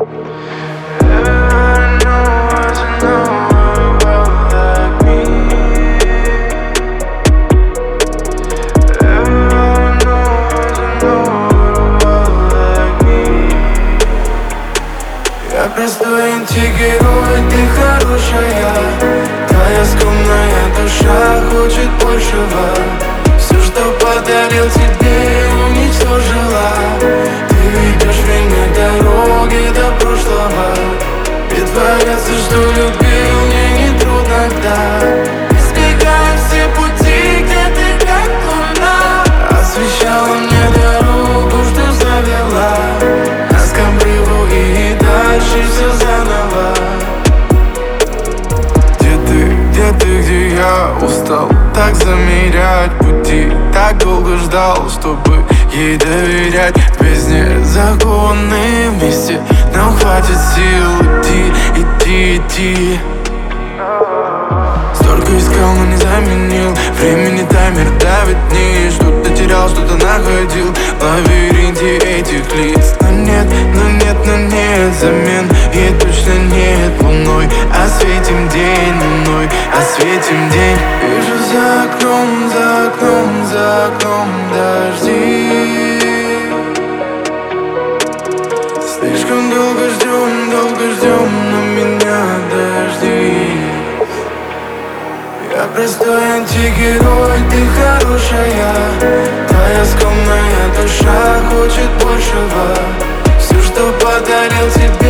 Я простой антигерой, ты хорошая. Твоя скромная душа хочет большего. Все, что подарил тебе, уничтожила. Ты ведешь меня дороги до прошлого. Притворяться, что любил, мне не трудно, да. Избегая все пути, где ты как луна. Освещала мне дорогу, что завела нас к обрыву и дальше все заново. Где я устал так замерять пути. Так долго ждал, чтобы ей доверять. В бездне закованные вместе, нам хватит сил идти. Столько искал, но не заменил. Времени таймер давит вниз. Что-то терял, что-то находил в лабиринте этих лиц. Но нет замен, и точно нет луной. Осветим день луной, осветим день. Вижу за окном дожди. Слишком долго ждем, но меня дожди. Я простой антигерой, ты хорошая. Твоя скромная душа хочет большего. Все, что подарил тебе,